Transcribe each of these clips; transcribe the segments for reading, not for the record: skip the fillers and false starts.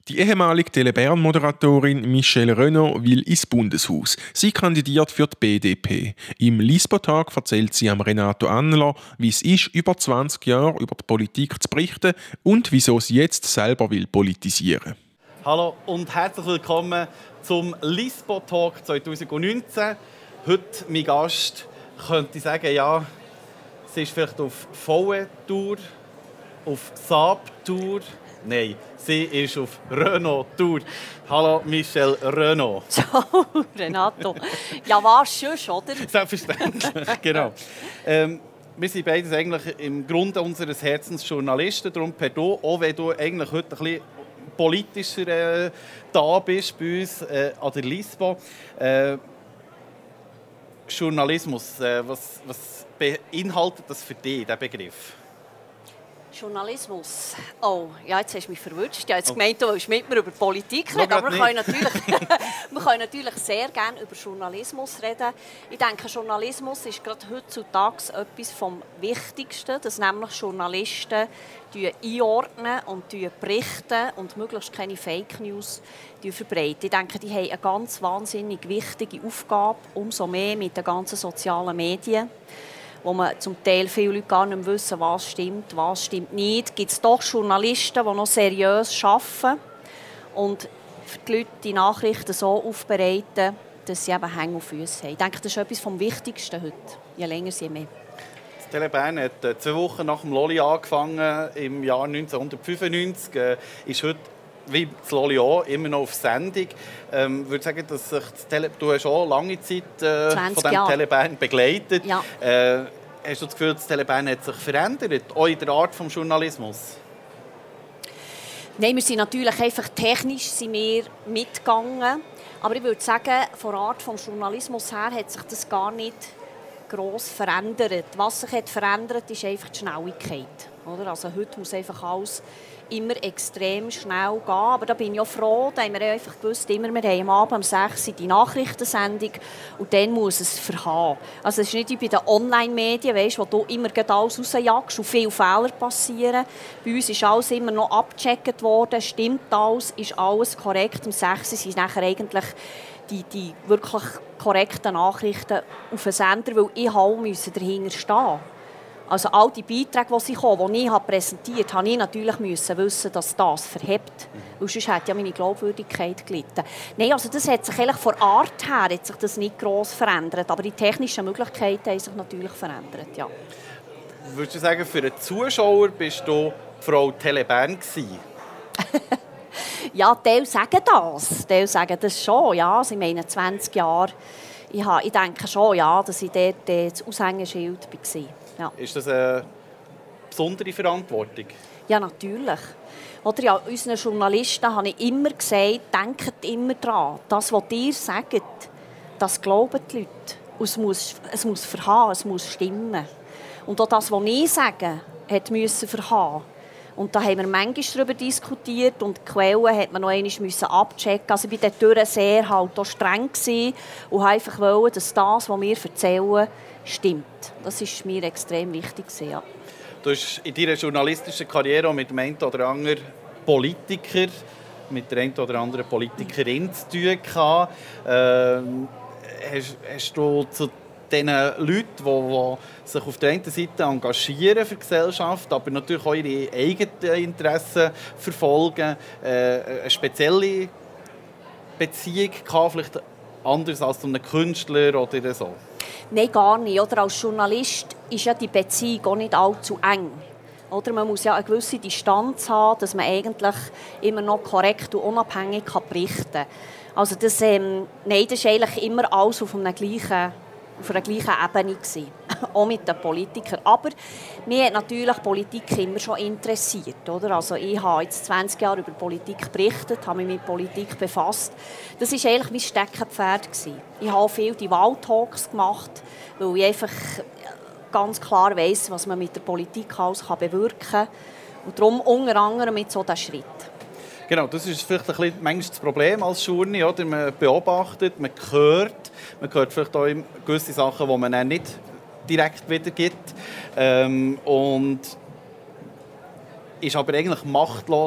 Die ehemalige Tele Bern-Moderatorin Michelle Renaud will ins Bundeshaus. Sie kandidiert für die BDP. Im Lisbo-Tag erzählt sie am Renato Annler, wie es ist, über 20 Jahre über die Politik zu berichten und wieso sie jetzt selber will politisieren. Hallo und herzlich willkommen zum Lisbo-Talk 2019. Heute mein Gast könnte sagen, ja, sie ist vielleicht auf VW-Tour, auf Saab-Tour. Nein, sie ist auf Renault-Tour. Hallo Michelle Renaud. Ciao Renato. Ja, was schon, oder? Selbstverständlich, genau. Wir sind beides eigentlich im Grunde unseres Herzens Journalisten, darum per Du, auch wenn du eigentlich heute ein bisschen politischer da bist bei uns an der Lisbo. Journalismus, was beinhaltet das für dich, dieser Begriff? Journalismus. Oh, ja, jetzt hast du mich verwirrt. Ich habe jetzt gemeint, du willst mit mir über Politik reden, aber wir können natürlich sehr gerne über Journalismus reden. Ich denke, Journalismus ist gerade heutzutage etwas vom Wichtigsten, dass nämlich Journalisten einordnen und berichten und möglichst keine Fake News verbreiten. Ich denke, die haben eine ganz wahnsinnig wichtige Aufgabe, umso mehr mit den ganzen sozialen Medien, wo man zum Teil viele Leute gar nicht mehr wissen, was stimmt nicht. Gibt es doch Journalisten, die noch seriös arbeiten und für die Leute die Nachrichten so aufbereiten, dass sie eben Hänge und Füße haben. Ich denke, das ist etwas vom Wichtigsten heute. Je länger, je mehr. Das Tele Bern hat 2 Wochen nach dem Lolli angefangen, im Jahr 1995. Ist heute, wie das Lolli auch, immer noch auf Sendung. Ich würde sagen, dass sich du hast auch lange Zeit von dem Tele Bern begleitet. Ja. Hast du das Gefühl, das Tele Bern hat sich verändert, auch in der Art des Journalismus? Nein, wir sind natürlich einfach technisch mitgegangen. Aber ich würde sagen, von der Art des Journalismus her hat sich das gar nicht gross verändert. Was sich hat verändert, ist einfach die Schnelligkeit. Oder? Also heute muss einfach alles immer extrem schnell gehen. Aber da bin ich auch froh, da haben wir einfach gewusst, wir haben am Abend um 6 Uhr die Nachrichtensendung und dann muss es verhaben. Also es ist nicht wie bei den Online-Medien, weißt, wo du immer alles rausjagst und viele Fehler passieren. Bei uns ist alles immer noch abgecheckt worden, stimmt alles, ist alles korrekt. Um 6 Uhr sind nachher eigentlich die wirklich korrekten Nachrichten auf den Sender, weil ich musste dahinter stehen. Also all die Beiträge, die ich präsentiert habe, ich natürlich wissen, dass das verhebt. Weil sonst hätte ja meine Glaubwürdigkeit gelitten. Nein, also das hat sich eigentlich von Art her hat sich das nicht gross verändert. Aber die technischen Möglichkeiten haben sich natürlich verändert, ja. Würdest du sagen, für einen Zuschauer bist du Frau Tele Bern gewesen? Ja, Teil sagen das schon. Ja. Also ich meine, 20 Jahre. Ich denke schon, ja, dass ich dort das Aushängeschild war. Ja. Ist das eine besondere Verantwortung? Ja, natürlich. Oder ja, unseren Journalisten habe ich immer gesagt, denkt immer daran, das, was ihr sagt, das glauben die Leute. Und es muss verhaben, es muss stimmen. Und auch das, was ich sage, musste verhaben. Und da haben wir manchmal darüber diskutiert und die Quellen hat man noch einmal abchecken. Also ich war dort sehr auch streng und wollte einfach, dass das, was wir erzählen, stimmt. Das war mir extrem wichtig. Ja. Du hast in deiner journalistischen Karriere mit dem einen oder anderen Politiker, mit der einen oder anderen Politikerin zu tun gehabt. Hast du zu den Leuten, die sich auf der einen Seite engagieren für die Gesellschaft, aber natürlich auch ihre eigenen Interessen verfolgen, eine spezielle Beziehung gehabt, vielleicht anders als zu einem Künstler oder so? Nein, gar nicht. Oder als Journalist ist ja die Beziehung auch nicht allzu eng. Oder man muss ja eine gewisse Distanz haben, dass man eigentlich immer noch korrekt und unabhängig berichten kann. Also das war eigentlich immer alles auf einer gleichen Ebene gewesen. Auch mit den Politikern. Aber mich hat natürlich Politik immer schon interessiert. Oder? Also ich habe jetzt 20 Jahre über Politik berichtet, habe mich mit Politik befasst. Das war eigentlich mein Steckenpferd gewesen. Ich habe auch viel die Wahltalks gemacht, weil ich einfach ganz klar weiss, was man mit der Politik alles bewirken kann. Und darum unter anderem mit so diesen Schritt. Genau, das ist vielleicht ein bisschen manchmal das Problem als Journal, oder? Man beobachtet, man hört vielleicht auch gewisse Sachen, die man dann nicht direkt wiedergibt. Und ist aber eigentlich machtlos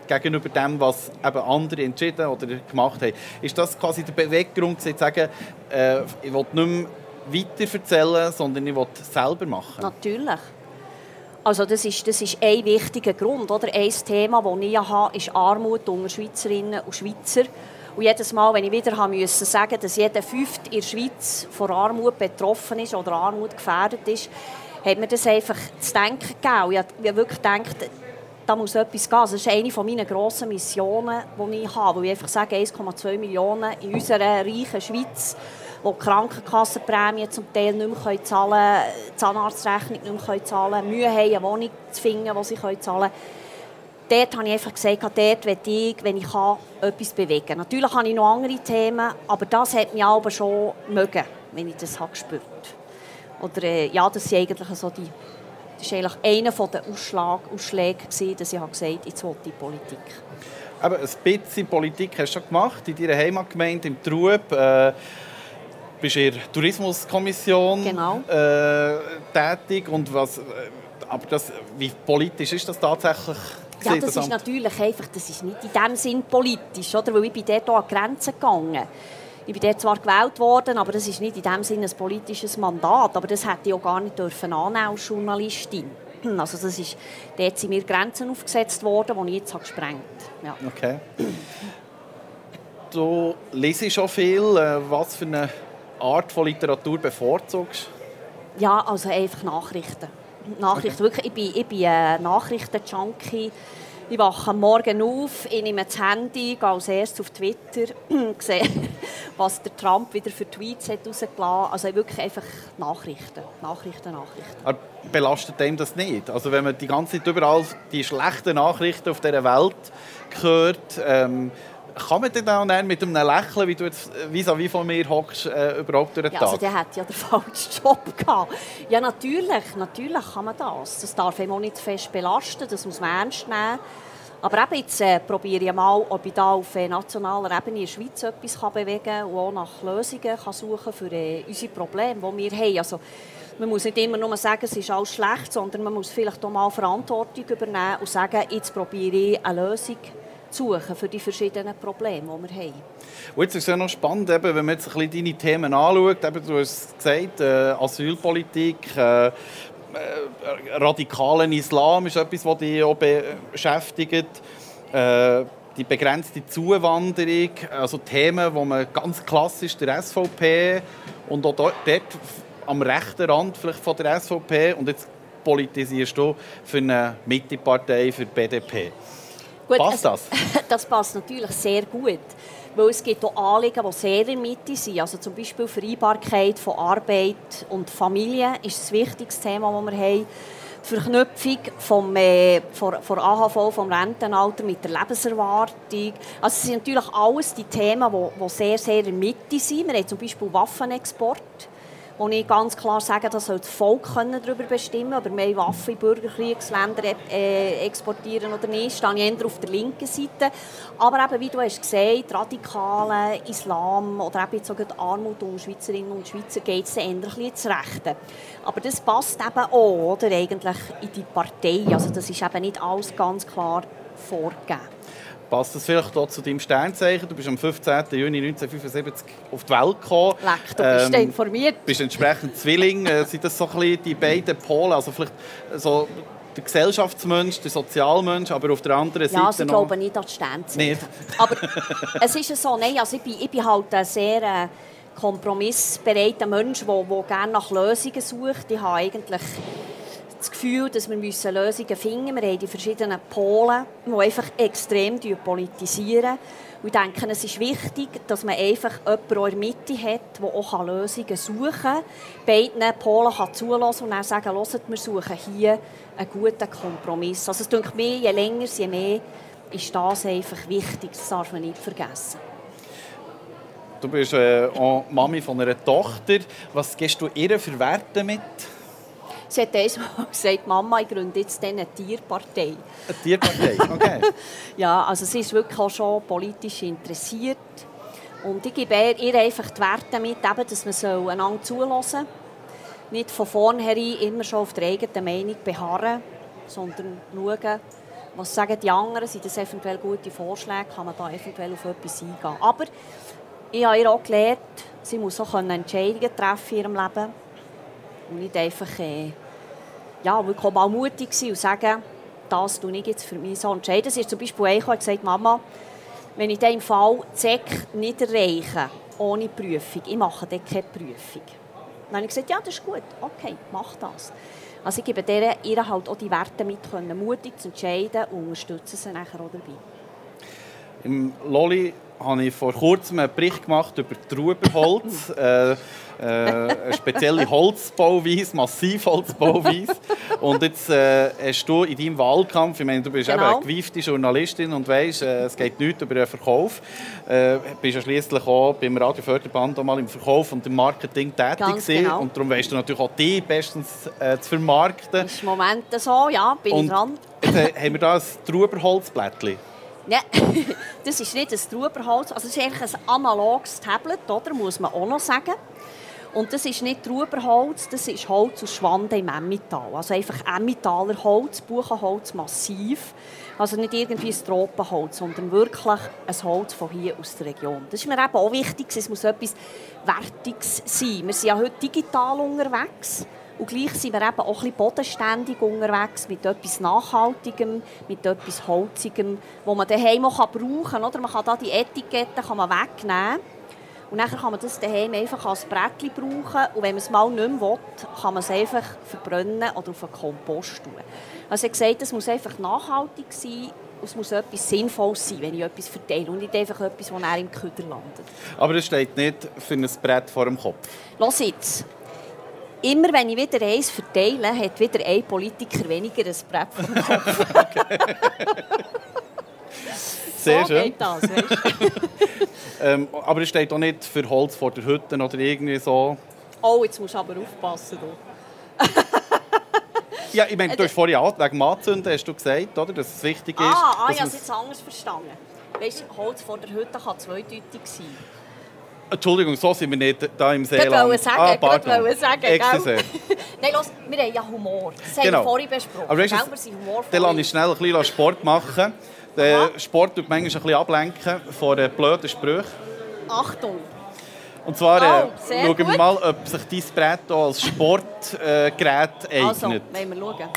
gegenüber dem, was eben andere entschieden oder gemacht haben. Ist das quasi der Beweggrund, zu sagen, ich will nicht mehr weiter erzählen, sondern ich will es selber machen? Natürlich. Also das ist ein wichtiger Grund. Oder? Ein Thema, das ich habe, ist Armut unter Schweizerinnen und Schweizer. Und jedes Mal, wenn ich wieder musste sagen, dass jeder Fünfte in der Schweiz von Armut betroffen ist oder Armut gefährdet ist, hat mir das einfach zu denken gegeben. Ich habe wirklich gedacht, da muss etwas gehen. Das ist eine meiner grossen Missionen, die ich habe. Weil ich einfach sage, 1,2 Millionen in unserer reichen Schweiz, die Krankenkassenprämien zum Teil nicht mehr zahlen können, die Zahnarztrechnung nicht mehr zahlen können, Mühe haben, eine Wohnung zu finden, die sie zahlen können. Dort habe ich einfach gesagt, dort will ich, wenn ich kann, etwas bewegen. Natürlich habe ich noch andere Themen, aber das hat mich aber schon mögen, wenn ich das gespürt habe. Oder ja, das ist eigentlich so das war eigentlich einer der Ausschläge, dass ich gesagt habe, jetzt will ich Politik. Aber ein bisschen Politik hast du schon gemacht, in deiner Heimatgemeinde, im Trub. Bist in der Tourismuskommission tätig. Und wie politisch ist das tatsächlich? Ja, das ist natürlich einfach, das ist nicht in dem Sinn politisch, oder? Weil ich bin dort auch an Grenzen gegangen. Ich bin dort zwar gewählt worden, aber das ist nicht in dem Sinn ein politisches Mandat. Aber das hätte ich auch gar nicht annehmen als Journalistin. Also das ist, dort sind mir Grenzen aufgesetzt worden, die ich jetzt gesprengt habe. Ja. Okay. Du liest schon viel. Was für eine Art von Literatur bevorzugst? Ja, also einfach Nachrichten. Nachrichten. Okay. Wirklich, ich bin ein Nachrichten-Junkie. Ich wache am Morgen auf, ich nehme das Handy, gehe als erstes auf Twitter, sehe, was der Trump wieder für Tweets hat rausgelassen hat. Also wirklich einfach Nachrichten. Aber belastet einem das nicht? Also wenn man die ganze Zeit überall die schlechten Nachrichten auf dieser Welt hört, kann man denn auch mit einem Lächeln, wie du jetzt vis-à-vis von mir hockst, überhaupt durch den Tag? Ja, also der hat ja den falschen Job gehabt. Ja, natürlich kann man das. Das darf einem auch nicht zu fest belasten, das muss man ernst nehmen. Aber eben jetzt probiere ich mal, ob ich da auf nationaler Ebene in der Schweiz etwas bewegen kann und auch nach Lösungen suchen kann für unsere Probleme, die wir haben. Also, man muss nicht immer nur sagen, es ist alles schlecht, sondern man muss vielleicht auch mal Verantwortung übernehmen und sagen, jetzt probiere ich eine Lösung suchen für die verschiedenen Probleme, die wir haben. Und jetzt ist es ja noch spannend, wenn man jetzt ein bisschen deine Themen anschaut. Du hast gesagt, Asylpolitik, radikalen Islam ist etwas, das dich auch beschäftigt. Die begrenzte Zuwanderung, also Themen, wo man ganz klassisch der SVP und auch dort am rechten Rand vielleicht von der SVP und jetzt politisierst du für eine Mittepartei, für die BDP. Gut, passt das? Das passt natürlich sehr gut, weil es gibt auch Anliegen, die sehr in der Mitte sind. Also zum Beispiel Vereinbarkeit von Arbeit und Familie ist ein wichtiges Thema, das wir haben. Die Verknüpfung von AHV, vom Rentenalter mit der Lebenserwartung. Also es sind natürlich alles die Themen, die sehr, sehr in der Mitte sind. Wir haben zum Beispiel Waffenexport, wo ich ganz klar sage, das soll das Volk darüber bestimmen, ob wir Waffen in Bürgerkriegsländer exportieren oder nicht. Da stehe ich eher auf der linken Seite. Aber eben, wie du hast gesagt, radikale Islam oder eben jetzt sogar die Armut unter Schweizerinnen und Schweizer geht es eher ein bisschen ins Rechte. Aber das passt eben auch, oder, eigentlich in die Partei. Also das ist eben nicht alles ganz klar vorgegeben. Passt das vielleicht auch zu deinem Sternzeichen? Du bist am 15. Juni 1975 auf die Welt gekommen. Leck, du bist informiert. Du bist entsprechend Zwilling. Sind das so ein bisschen die beiden Pole? Also vielleicht so der Gesellschaftsmensch, der Sozialmensch, aber auf der anderen Seite also ich glaube nicht an die Sternzeichen. Nicht? Aber es ist so, nein, also ich bin halt ein sehr kompromissbereiter Mensch, der gerne nach Lösungen sucht. Ich habe eigentlich das Gefühl, dass wir Lösungen finden müssen. Wir haben die verschiedenen Polen, die einfach extrem politisieren. Und ich denke, es ist wichtig, dass man einfach jemanden in der Mitte hat, der auch Lösungen suchen kann. Beiden Polen kann zulassen und dann sagen, hört, wir suchen hier einen guten Kompromiss. Also es denke mir, je länger, je mehr ist das einfach wichtig. Das darf man nicht vergessen. Du bist auch Mami von einer Tochter. Was gibst du ihr für Werte mit? Sie hat einmal gesagt, Mama, ich gründe jetzt eine Tierpartei. Eine Tierpartei, okay. Ja, also sie ist wirklich auch schon politisch interessiert. Und ich gebe ihr einfach die Werte mit, eben, dass man einander zuhören soll. Nicht von vornherein immer schon auf der eigenen Meinung beharren, sondern schauen, Was sagen die anderen? Sind das eventuell gute Vorschläge? Kann man da eventuell auf etwas eingehen? Aber ich habe ihr auch gelernt, sie muss auch Entscheidungen treffen in ihrem Leben. Und nicht einfach wirklich auch mal mutig sein und sagen, das tue ich jetzt für mich so entscheiden. Sie ist zum Beispiel eingekommen und gesagt, Mama, wenn ich im Fall die SEC nicht erreiche, ohne Prüfung, ich mache dann keine Prüfung. Dann habe ich gesagt, ja, das ist gut, okay, mach das. Also ich gebe ihr halt auch die Werte mit, mutig zu entscheiden und unterstütze sie nachher auch dabei. Im Lolli habe ich vor kurzem einen Bericht gemacht über Traubenholz. Eine spezielle Holzbauweise, Massivholzbauweise. Und jetzt hast du in deinem Wahlkampf, ich meine, du bist eben eine gewiefte Journalistin und weisst, es geht nichts über den Verkauf. Du bist ja schliesslich auch beim Radioförderband mal im Verkauf und im Marketing tätig gewesen. Genau. Und darum weisst du natürlich auch die bestens zu vermarkten. Das ist im Moment so, ja, bin ich dran. Jetzt haben wir hier ein Traubenholzblättchen. Nein, das ist nicht ein Traubenholz. Also es ist eigentlich ein analoges Tablet, oder? Muss man auch noch sagen. Und das ist nicht Traubenholz, das ist Holz aus Schwanden im Emmental. Also einfach Emmentaler Holz, Buchenholz massiv. Also nicht irgendwie ein Tropenholz, sondern wirklich ein Holz von hier aus der Region. Das ist mir eben auch wichtig, es muss etwas Wertiges sein. Wir sind ja heute digital unterwegs. Und gleich sind wir eben auch ein bisschen bodenständig unterwegs, mit etwas Nachhaltigem, mit etwas Holzigem, das man daheim auch brauchen kann. Oder? Man kann da die Etiketten wegnehmen. Und dann kann man das daheim einfach als Brettchen brauchen. Und wenn man es mal nicht mehr will, kann man es einfach verbrennen oder auf einen Kompost tun. Also ich habe gesagt, es muss einfach nachhaltig sein. Es muss etwas Sinnvolles sein, wenn ich etwas verteile. Und nicht einfach etwas, das dann im Küder landet. Aber das steht nicht für ein Brett vor dem Kopf. Los jetzt. Immer wenn ich wieder eins verteile, hat wieder ein Politiker weniger ein Brett vor dem Kopf. Okay. Sehr so schön. Geht das, weißt? Aber es steht auch nicht für Holz vor der Hütte oder irgendwie so. Oh, jetzt musst du aber aufpassen. Ja, ich meine, du hast vorhin wegen dem Anzünden hast du gesagt, oder, dass es wichtig ist. Ich habe es jetzt anders verstanden. Weißt, Holz vor der Hütte kann zweideutig sein. Entschuldigung, so sind wir nicht da im Seeland. Ich wollte sagen, Excuse. Nein, los, wir haben ja Humor. Das haben wir vorhin besprochen. Aber weißt du, dann lasse ich schnell ein bisschen Sport machen. Der Sport tut manchmal ein bisschen ablenken von blöden Sprüchen. Achtung! Und zwar schauen wir mal, ob sich dein Brett als Sportgerät eignet. Also, wollen wir schauen.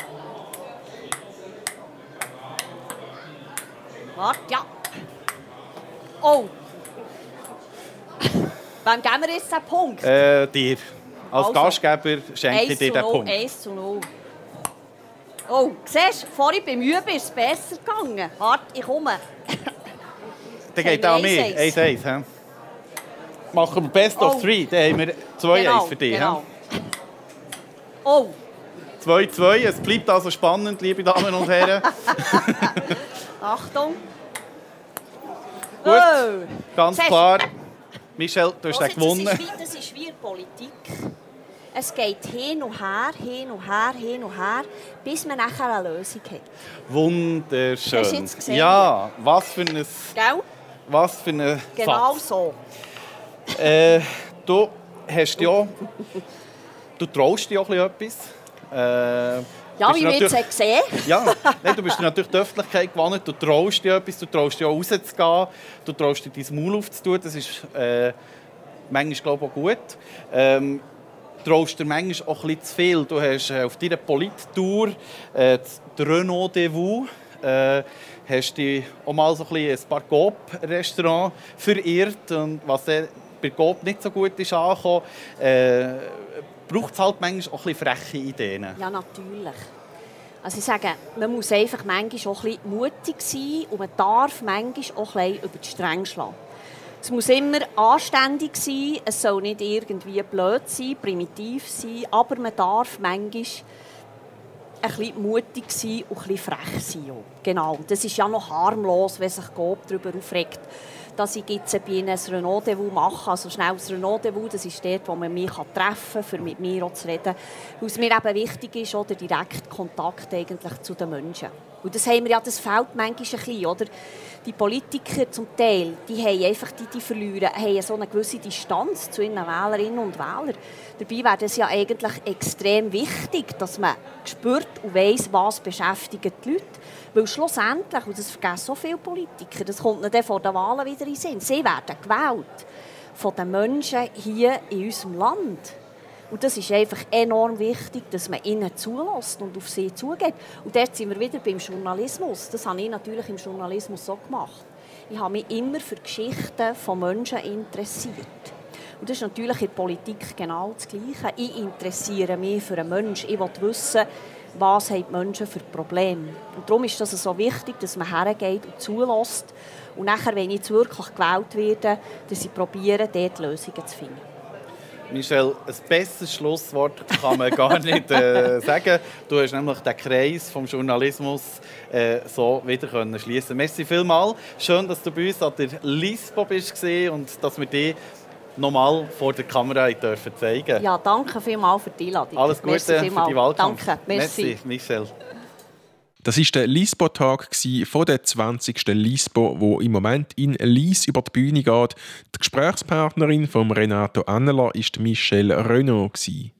Warte, ja. Oh! Wem geben wir jetzt den Punkt? Dir. Als Gastgeber schenke ich dir den Punkt. 1:0. Oh, siehst du, vorhin beim Üben ist es besser gegangen. Warte, ich komme. Dann geht auch mir. 1:1. Machen wir Best of 3. Dann haben wir 2:1 für dich. Genau. Oh. 2:2. Es bleibt also spannend, liebe Damen und Herren. Achtung. Gut, ganz klar. Michel, du hast gewonnen. Das ist wie Politik. Es geht hin und her, hin und her, hin und her, bis man nachher eine Lösung hat. Wunderschön. Hast du jetzt gesehen? Ja, was für ein... Gell? Was für ein Genau Satz. so. Du hast ja... Du traust dir auch etwas. Ja, wie wir jetzt gesehen. Ja, nein, du bist natürlich die Öffentlichkeit gewonnen. Du traust dir etwas, du traust dir auch rauszugehen. Du traust dir dein Maul aufzutun. Das ist manchmal, glaube ich, auch gut. Du traust dir manchmal auch ein bisschen zu viel. Du hast auf deiner Polit-Tour das Renault de Vous, hast dich auch mal so ein paar Coop-Restaurants verirrt. Und was bei Coop nicht so gut ist angekommen, braucht es halt manchmal auch ein bisschen freche Ideen. Ja, natürlich. Also ich sage, man muss einfach manchmal auch ein bisschen mutig sein und man darf manchmal auch ein bisschen über die Stränge schlagen. Es muss immer anständig sein, es soll nicht irgendwie blöd sein, primitiv sein, aber man darf manchmal ein bisschen mutig sein und ein bisschen frech sein. Genau, das ist ja noch harmlos, wenn sich Coop darüber aufregt, dass ich jetzt bei Ihnen ein Renault de Vous mache. Also schnell das Renault de Vous, das ist dort, wo man mich treffen kann, um mit mir auch zu reden. Weil es mir eben wichtig ist, der direkte Kontakt eigentlich zu den Menschen. Und das haben wir ja, das fehlt manchmal ein bisschen, oder? Die Politiker zum Teil, die haben einfach, die verlieren, haben so eine gewisse Distanz zu ihren Wählerinnen und Wählern. Dabei wäre es ja eigentlich extrem wichtig, dass man spürt und weiss, was beschäftigt die Leute. Weil schlussendlich, und das vergessen so viele Politiker, das kommt ihnen dann vor den Wahlen wieder in den Sinn, sie werden gewählt von den Menschen hier in unserem Land. Und das ist einfach enorm wichtig, dass man ihnen zulässt und auf sie zugeht. Und dort sind wir wieder beim Journalismus. Das habe ich natürlich im Journalismus so gemacht. Ich habe mich immer für Geschichten von Menschen interessiert. Und das ist natürlich in der Politik genau das Gleiche. Ich interessiere mich für einen Menschen. Ich will wissen, was haben die Menschen für Probleme. Und darum ist es so wichtig, dass man hergeht und zulässt. Und nachher, wenn ich jetzt wirklich gewählt werde, dass ich probiere, dort Lösungen zu finden. Michelle, ein besseres Schlusswort kann man gar nicht sagen. Du hast nämlich den Kreis vom Journalismus so wieder schließen können. Merci vielmals. Schön, dass du bei uns an der LISPO bist und dass wir dich nochmal vor der Kamera zeigen dürfen. Ja, danke vielmals für die Einladung. Alles Gute für die Wahlkampf. Danke, merci. Michelle. Das war der LISPO-Tag von der 20. LISPO, wo im Moment in Lies über die Bühne geht. Die Gesprächspartnerin von Renato Anneler war Michelle Renaud.